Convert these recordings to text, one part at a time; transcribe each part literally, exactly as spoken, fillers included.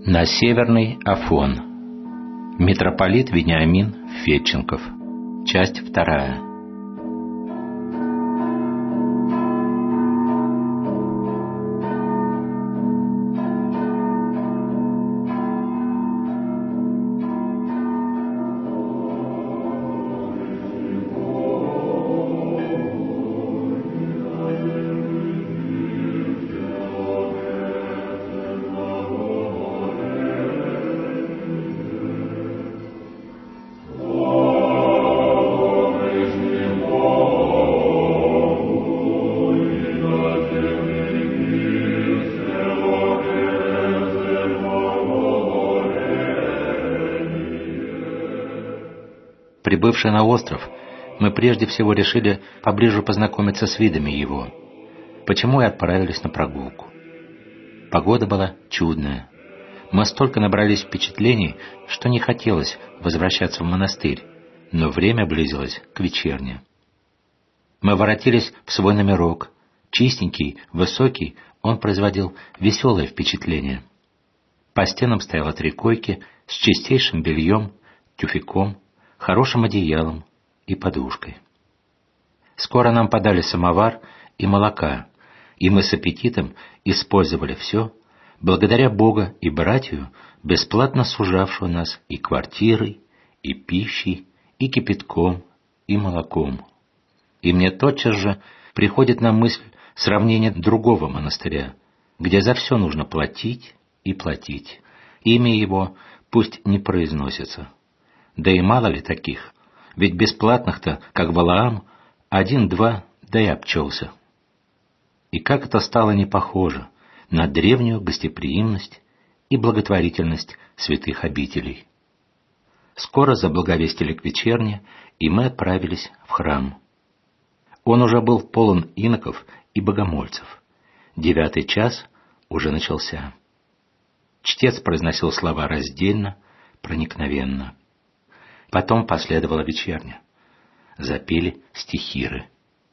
На Северный Афон. Митрополит Вениамин Федченков. Часть вторая. Прибывшие на остров, мы прежде всего решили поближе познакомиться с видами его, почему и отправились на прогулку. Погода была чудная. Мы столько набрались впечатлений, что не хотелось возвращаться в монастырь, но время близилось к вечерне. Мы воротились в свой номерок. Чистенький, высокий, он производил веселое впечатление. По стенам стояло три койки с чистейшим бельем, тюфяком, хорошим одеялом и подушкой. Скоро нам подали самовар и молока, и мы с аппетитом использовали все, благодаря Бога и братью, бесплатно сужавшего нас и квартирой, и пищей, и кипятком, и молоком. И мне тотчас же приходит на мысль сравнение другого монастыря, где за все нужно платить и платить. Имя его пусть не произносится. Да и мало ли таких, ведь бесплатных-то, как Валаам, один-два, да и обчелся. И как это стало не похоже на древнюю гостеприимность и благотворительность святых обителей. Скоро заблаговестили к вечерне, и мы отправились в храм. Он уже был полон иноков и богомольцев. Девятый час уже начался. Чтец произносил слова раздельно, проникновенно. Потом последовала вечерня. Запели стихиры.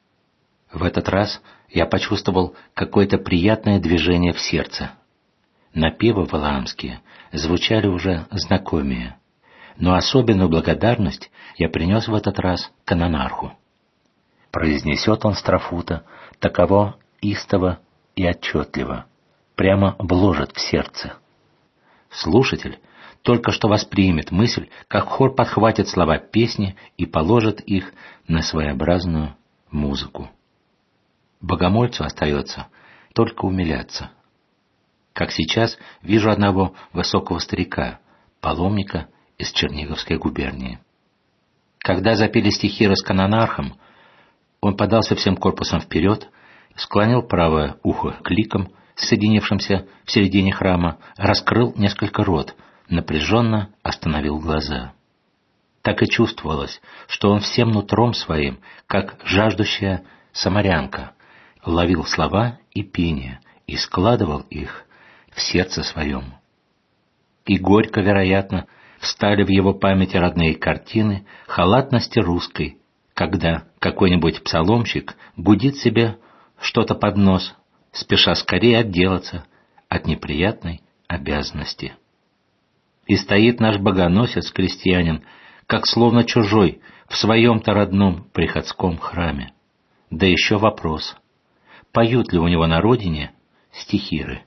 В этот раз я почувствовал какое-то приятное движение в сердце. Напевы валаамские звучали уже знакомее, но особенную благодарность я принес в этот раз канонарху. Произнесет он строфута, таково истово и отчетливо, прямо вложит в сердце. Слушатель только что воспримет мысль, как хор подхватит слова песни и положит их на своеобразную музыку. Богомольцу остается только умиляться. Как сейчас вижу одного высокого старика, паломника из Черниговской губернии. Когда запели стихиры с канонархом, он подался всем корпусом вперед, склонил правое ухо к ликам, соединившимся в середине храма, раскрыл несколько рот, напряженно остановил глаза. Так и чувствовалось, что он всем нутром своим, как жаждущая самарянка, ловил слова и пение и складывал их в сердце своем. И горько, вероятно, встали в его памяти родные картины халатности русской, когда какой-нибудь псаломщик гудит себе что-то под нос, спеша скорее отделаться от неприятной обязанности. И стоит наш богоносец-крестьянин, как словно чужой, в своем-то родном приходском храме. Да еще вопрос, поют ли у него на родине стихиры?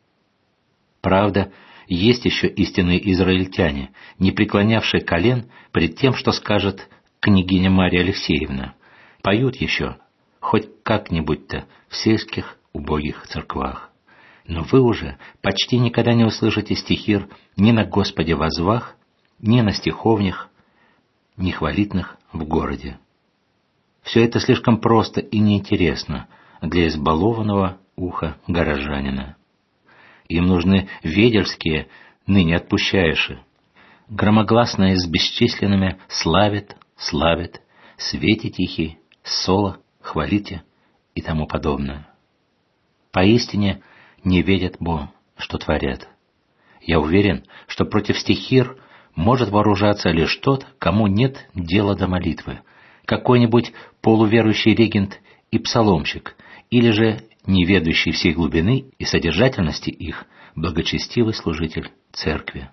Правда, есть еще истинные израильтяне, не преклонявшие колен пред тем, что скажет княгиня Марья Алексеевна. Поют еще, хоть как-нибудь-то, в сельских убогих церквах. Но вы уже почти никогда не услышите стихир ни на Господе возвах, ни на стиховнях, ни хвалитных в городе. Все это слишком просто и неинтересно для избалованного уха горожанина. Им нужны ведерские, ныне отпущаеши, громогласные с бесчисленными «славит», «славит», «свете тихий», «соло», «хвалите» и тому подобное. Поистине не верят Бо, что творят. Я уверен, что против стихир может вооружаться лишь тот, кому нет дела до молитвы, какой-нибудь полуверующий регент и псаломщик, или же не ведущий всей глубины и содержательности их, благочестивый служитель церкви.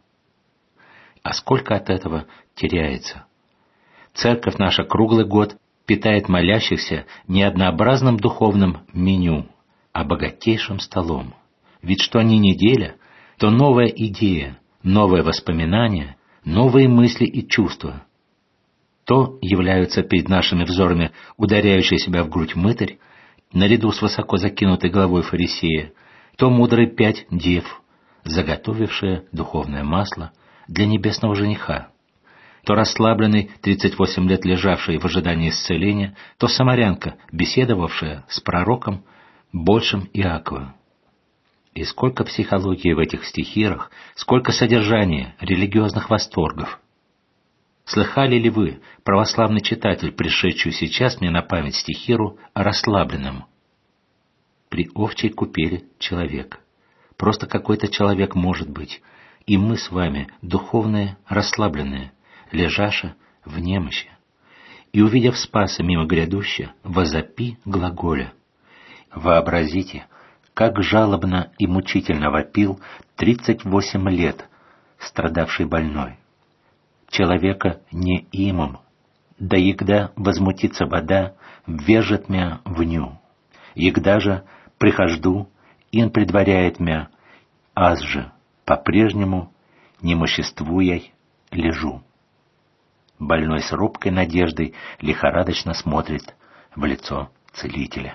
А сколько от этого теряется? Церковь наша круглый год питает молящихся не однообразным духовным меню, а богатейшим столом. Ведь что ни неделя, то новая идея, новые воспоминания, новые мысли и чувства. То являются перед нашими взорами ударяющий себя в грудь мытарь, наряду с высоко закинутой головой фарисея, то мудрые пять дев, заготовившие духовное масло для небесного жениха, то расслабленный, тридцать восемь лет лежавший в ожидании исцеления, то самарянка, беседовавшая с пророком большим Иакова. И сколько психологии в этих стихирах, сколько содержания, религиозных восторгов. Слыхали ли вы, православный читатель, пришедшую сейчас мне на память стихиру о расслабленном? При овчей купели человек. Просто какой-то человек может быть, и мы с вами, духовные, расслабленные, лежаша в немощи. И, увидев Спаса мимо грядущего, возопи глаголя. Вообразите, как жалобно и мучительно вопил тридцать восемь лет страдавший больной. Человека не имам, да егда возмутится вода, ввержет мя в ню. Егда же прихожду, ин предваряет мя, аз же по-прежнему немоществуяй лежу. Больной с робкой надеждой лихорадочно смотрит в лицо целителя.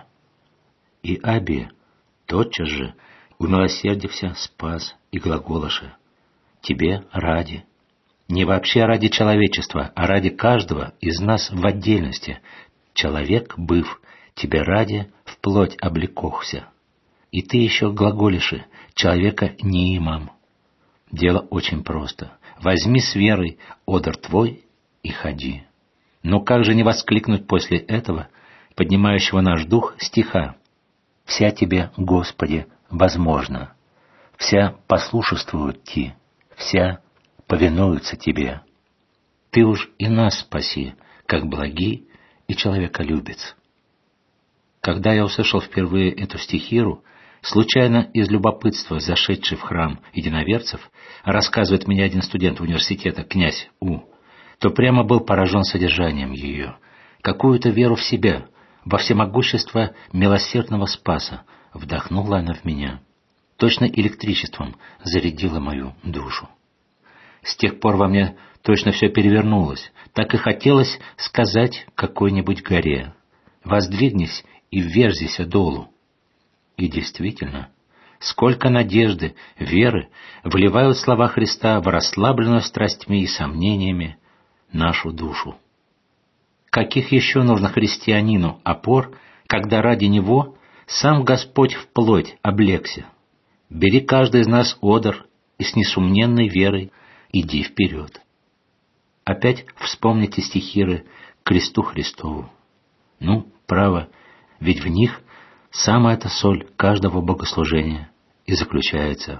И Абия тотчас же, умилосердився, спас и глаголоше: «Тебе ради». Не вообще ради человечества, а ради каждого из нас в отдельности. Человек, быв, тебе ради вплоть облекохся. И ты еще глаголиши: человека не имам. Дело очень просто. Возьми с верой одр твой и ходи. Но как же не воскликнуть после этого, поднимающего наш дух, стиха: «Вся тебе, Господи, возможно, вся послушествуют Ти, вся повинуются Тебе. Ты уж и нас спаси, как благий и человеколюбец». Когда я услышал впервые эту стихиру, случайно из любопытства зашедший в храм единоверцев, рассказывает мне один студент университета, князь У., то прямо был поражен содержанием ее. Какую-то веру в себя, во всемогущество милосердного Спаса вдохнула она в меня. Точно электричеством зарядила мою душу. С тех пор во мне точно все перевернулось. Так и хотелось сказать какой-нибудь горе: «Воздвигнись и вверзися долу». И действительно, сколько надежды, веры вливают слова Христа в расслабленную страстьми и сомнениями нашу душу. Каких еще нужно христианину опор, когда ради него сам Господь вплоть облегся? Бери каждый из нас одр и с несомненной верой иди вперед. Опять вспомните стихиры к кресту Христову. Ну, право, ведь в них самая-то соль каждого богослужения и заключается.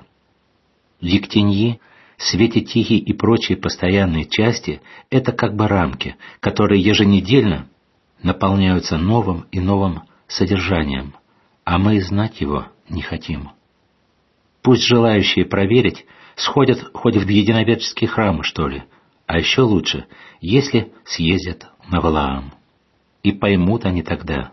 Ектеньи, Свете Тихий и прочие постоянные части — это как бы рамки, которые еженедельно наполняются новым и новым содержанием, а мы и знать его не хотим. Пусть желающие проверить сходят хоть в единоверческие храмы, что ли, а еще лучше, если съездят на Валаам. И поймут они тогда,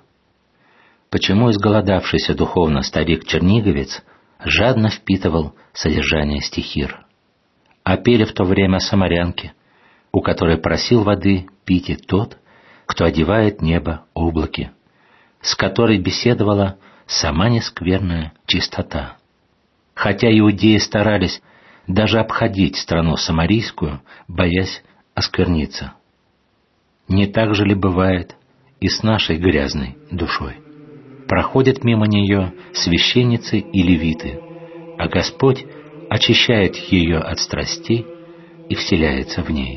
почему изголодавшийся духовно старик-черниговец жадно впитывал содержание стихир. А пели в то время самарянки, у которой просил воды пить и тот, кто одевает небо облаки, с которой беседовала сама нескверная чистота. Хотя иудеи старались даже обходить страну самарийскую, боясь оскверниться. Не так же ли бывает и с нашей грязной душой? Проходят мимо нее священницы и левиты, а Господь очищает ее от страстей и вселяется в ней.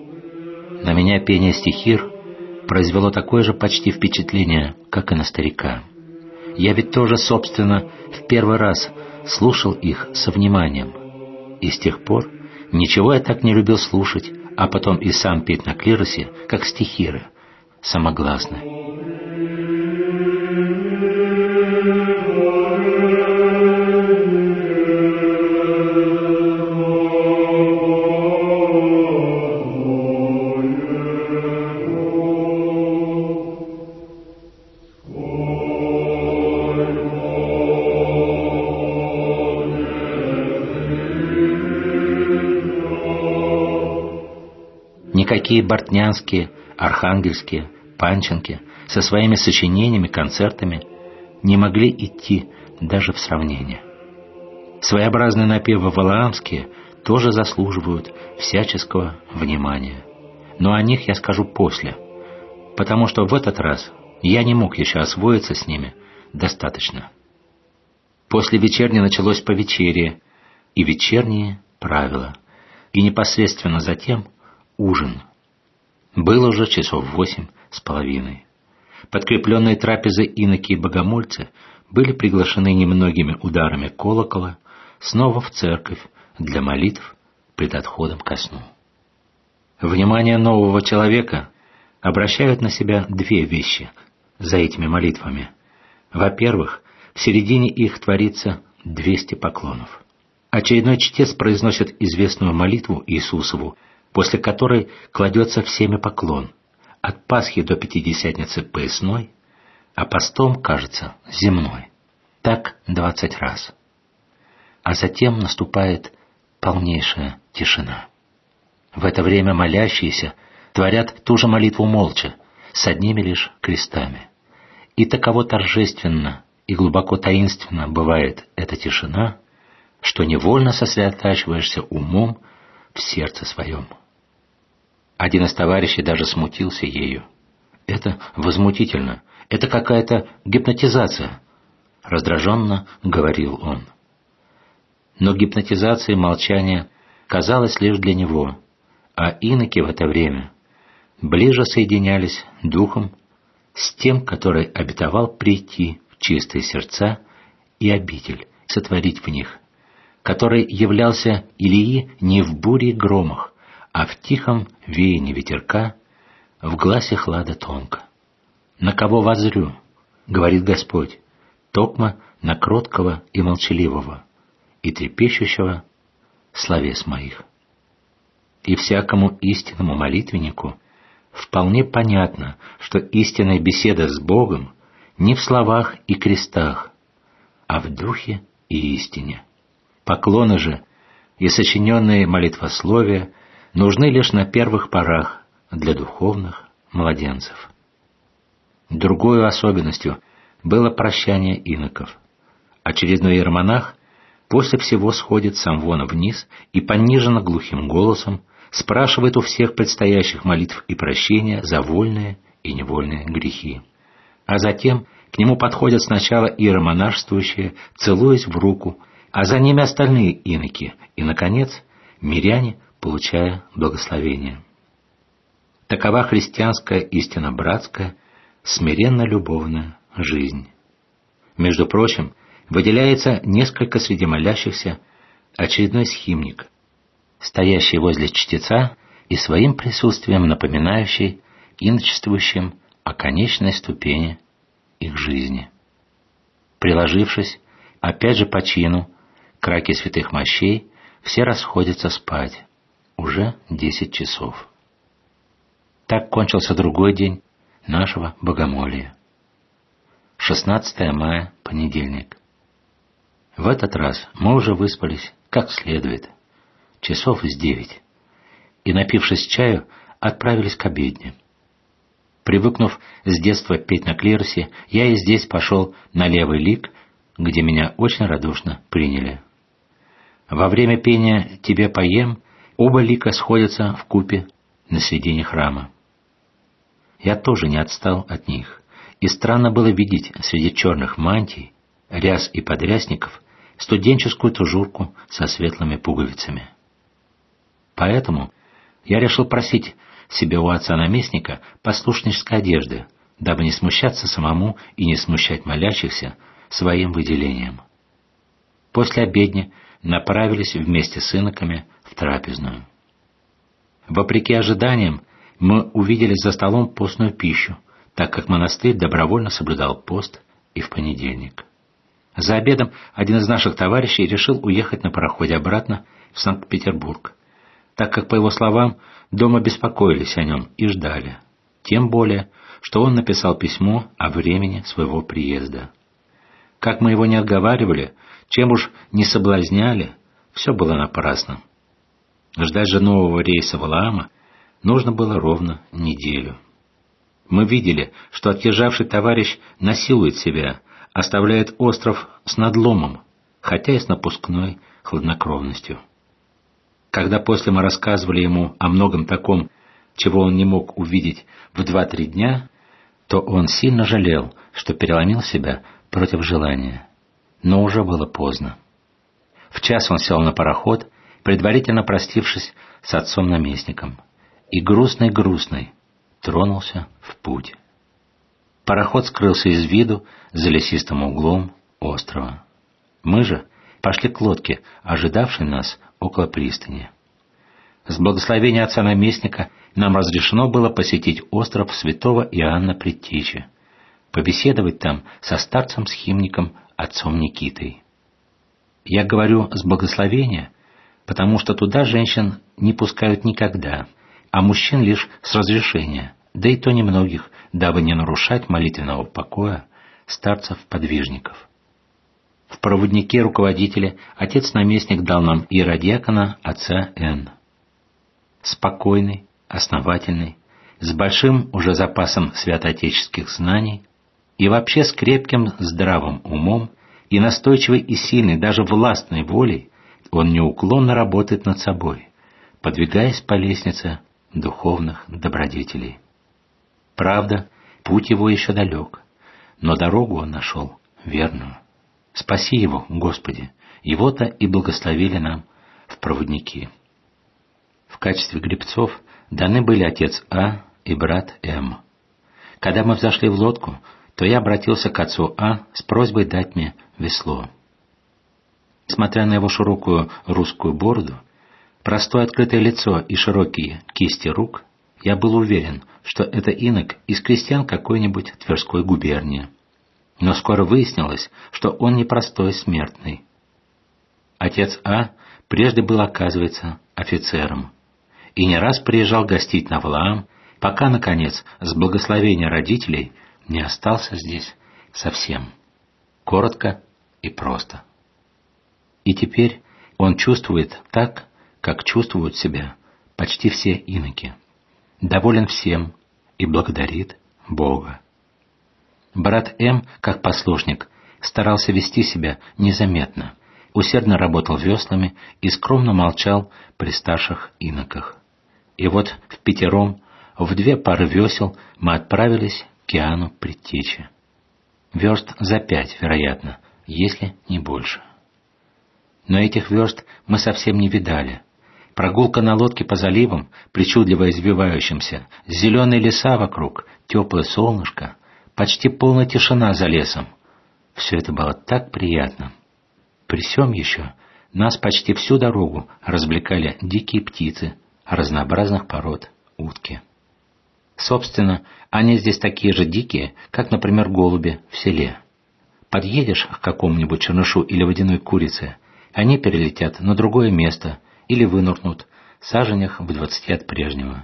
На меня пение стихир произвело такое же почти впечатление, как и на старика. Я ведь тоже, собственно, в первый раз слушал их со вниманием. И с тех пор ничего я так не любил слушать, а потом и сам петь на клиросе, как стихиры, самогласно. Никакие бортнянские, архангельские, панченки со своими сочинениями, концертами не могли идти даже в сравнение. Своеобразные напевы валаамские тоже заслуживают всяческого внимания. Но о них я скажу после, потому что в этот раз я не мог еще освоиться с ними достаточно. После вечерни началось повечерие и вечерние правила, и непосредственно затем ужин. Было уже часов восемь с половиной. Подкрепленные трапезы иноки и богомольцы были приглашены немногими ударами колокола снова в церковь для молитв пред отходом ко сну. Внимание нового человека обращают на себя две вещи за этими молитвами. Во-первых, в середине их творится двести поклонов. Очередной чтец произносит известную молитву Иисусову, после которой кладется всеми поклон, от Пасхи до Пятидесятницы поясной, а постом, кажется, земной. Так двадцать раз. А затем наступает полнейшая тишина. В это время молящиеся творят ту же молитву молча, с одними лишь крестами. И таково торжественно и глубоко таинственно бывает эта тишина, что невольно сосредотачиваешься умом в сердце своем. Один из товарищей даже смутился ею. «Это возмутительно, это какая-то гипнотизация», — раздраженно говорил он. Но гипнотизация и молчание казалось лишь для него, а иноки в это время ближе соединялись духом с тем, который обетовал прийти в чистые сердца и обитель, сотворить в них, который являлся Илии не в буре и громах, а в тихом веянии ветерка, в гласе хлада тонко. «На кого воззрю, — говорит Господь, — токмо на кроткого и молчаливого, и трепещущего словес моих». И всякому истинному молитвеннику вполне понятно, что истинная беседа с Богом не в словах и крестах, а в духе и истине. Поклоны же и сочиненные молитвословия нужны лишь на первых порах для духовных младенцев. Другой особенностью было прощание иноков. Очередной иеромонах после всего сходит с амвона вниз и пониженно глухим голосом спрашивает у всех предстоящих молитв и прощения за вольные и невольные грехи. А затем к нему подходят сначала иеромонашествующие, целуясь в руку, а за ними остальные иноки, и, наконец, миряне, получая благословение. Такова христианская истинно братская, смиренно-любовная жизнь. Между прочим, выделяется несколько среди молящихся очередной схимник, стоящий возле чтеца и своим присутствием напоминающий иночествующим о конечной ступени их жизни. Приложившись, опять же по чину, к раке святых мощей, все расходятся спать. Уже десять часов. Так кончился другой день нашего богомолия. шестнадцатое мая, понедельник. В этот раз мы уже выспались как следует, часов с девять, и, напившись чаю, отправились к обедне. Привыкнув с детства петь на клиросе, я и здесь пошел на левый лик, где меня очень радушно приняли. Во время пения «Тебе поем» оба лика сходятся вкупе на середине храма. Я тоже не отстал от них, и странно было видеть среди черных мантий, ряс и подрясников студенческую тужурку со светлыми пуговицами. Поэтому я решил просить себе у отца-наместника послушнической одежды, дабы не смущаться самому и не смущать молящихся своим выделением. После обедни направились вместе с иноками в трапезную. Вопреки ожиданиям, мы увидели за столом постную пищу, так как монастырь добровольно соблюдал пост и в понедельник. За обедом один из наших товарищей решил уехать на пароходе обратно в Санкт-Петербург, так как, по его словам, дома беспокоились о нем и ждали, тем более, что он написал письмо о времени своего приезда. Как мы его не отговаривали, чем уж не соблазняли, все было напрасно. Ждать же нового рейса Валаама нужно было ровно неделю. Мы видели, что отъезжавший товарищ насилует себя, оставляет остров с надломом, хотя и с напускной хладнокровностью. Когда после мы рассказывали ему о многом таком, чего он не мог увидеть в два-три дня, то он сильно жалел, что переломил себя против желания. Но уже было поздно. В час он сел на пароход, предварительно простившись с отцом-наместником, и грустный-грустный тронулся в путь. Пароход скрылся из виду за лесистым углом острова. Мы же пошли к лодке, ожидавшей нас около пристани. С благословения отца-наместника нам разрешено было посетить остров святого Иоанна Предтечи, побеседовать там со старцем-схимником отцом Никитой. Я говорю «с благословения», потому что туда женщин не пускают никогда, а мужчин лишь с разрешения, да и то немногих, дабы не нарушать молитвенного покоя старцев-подвижников. В проводнике-руководителе отец-наместник дал нам иеродиакона отца Н. Спокойный, основательный, с большим уже запасом святоотеческих знаний и вообще с крепким здравым умом и настойчивой и сильной, даже властной волей, он неуклонно работает над собой, подвигаясь по лестнице духовных добродетелей. Правда, путь его еще далек, но дорогу он нашел верную. Спаси его, Господи, его-то и благословили нам в проводники. В качестве гребцов даны были отец А и брат М. Когда мы взошли в лодку, то я обратился к отцу А с просьбой дать мне весло. Смотря на его широкую русскую бороду, простое открытое лицо и широкие кисти рук, я был уверен, что это инок из крестьян какой-нибудь Тверской губернии. Но скоро выяснилось, что он не простой смертный. Отец А прежде был, оказывается, офицером, и не раз приезжал гостить на Валаам, пока, наконец, с благословения родителей не остался здесь совсем. Коротко и просто. И теперь он чувствует так, как чувствуют себя почти все иноки. Доволен всем и благодарит Бога. Брат М, как послушник, старался вести себя незаметно, усердно работал веслами и скромно молчал при старших иноках. И вот впятером, в две пары весел, мы отправились к Иоанну Предтече. Верст за пять, вероятно, если не больше. Но этих верст мы совсем не видали. Прогулка на лодке по заливам, причудливо извивающимся, зеленые леса вокруг, теплое солнышко, почти полная тишина за лесом. Все это было так приятно. При сём еще нас почти всю дорогу развлекали дикие птицы разнообразных пород утки. Собственно, они здесь такие же дикие, как, например, голуби в селе. Подъедешь к какому-нибудь чернышу или водяной курице, они перелетят на другое место или вынурнут в саженях в двадцати от прежнего.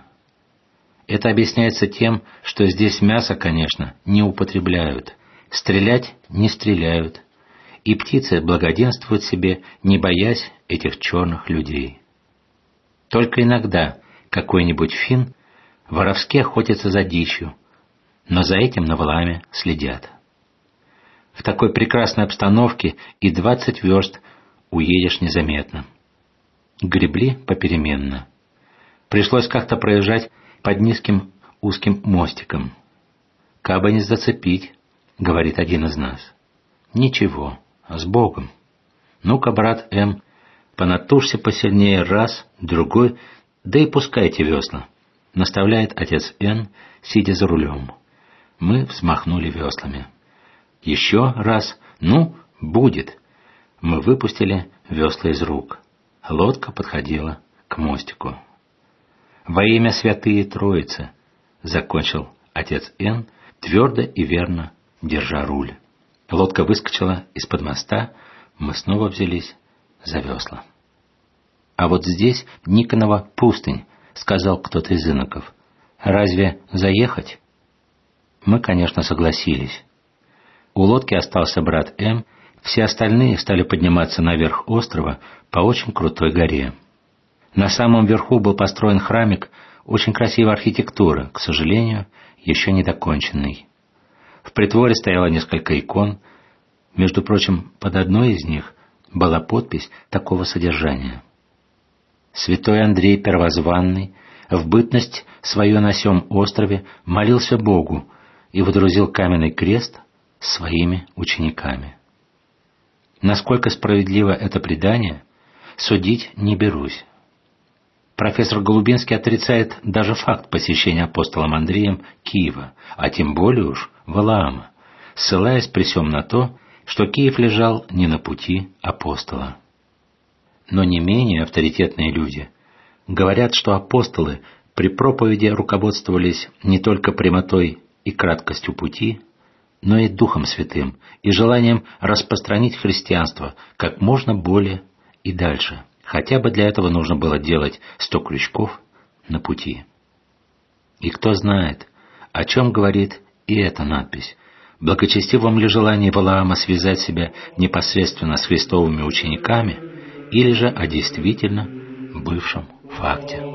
Это объясняется тем, что здесь мясо, конечно, не употребляют, стрелять не стреляют, и птицы благоденствуют себе, не боясь этих черных людей. Только иногда какой-нибудь фин воровски охотится за дичью, но за этим на Валааме следят. В такой прекрасной обстановке и двадцать верст уедешь незаметно. Гребли попеременно. Пришлось как-то проезжать под низким узким мостиком. «Кабы не зацепить», — говорит один из нас. «Ничего, с Богом. Ну-ка, брат М, понатужься посильнее раз, другой, да и пускайте весла», — наставляет отец Н, сидя за рулем. Мы взмахнули веслами. Еще раз, ну, будет. Мы выпустили весла из рук. Лодка подходила к мостику. «Во имя Святые Троицы», — закончил отец Н, твердо и верно держа руль. Лодка выскочила из-под моста, мы снова взялись за весла. «А вот здесь Никонова пустынь», — сказал кто-то из иноков. «Разве заехать?» Мы, конечно, согласились. У лодки остался брат М, все остальные стали подниматься наверх острова по очень крутой горе. На самом верху был построен храмик, очень красивая архитектура, к сожалению, еще не доконченной. В притворе стояло несколько икон. Между прочим, под одной из них была подпись такого содержания: «Святой Андрей Первозванный в бытность свою на сём острове молился Богу и водрузил каменный крест своими учениками». Насколько справедливо это предание, судить не берусь. Профессор Голубинский отрицает даже факт посещения апостолом Андреем Киева, а тем более уж Валаама, ссылаясь при сём на то, что Киев лежал не на пути апостола. Но не менее авторитетные люди говорят, что апостолы при проповеди руководствовались не только прямотой и краткостью пути, но и Духом Святым и желанием распространить христианство как можно более и дальше. Хотя бы для этого нужно было делать сто крючков на пути. И кто знает, о чем говорит и эта надпись: благочестивом ли желание Валаама связать себя непосредственно с христовыми учениками, или же о действительно бывшем факте.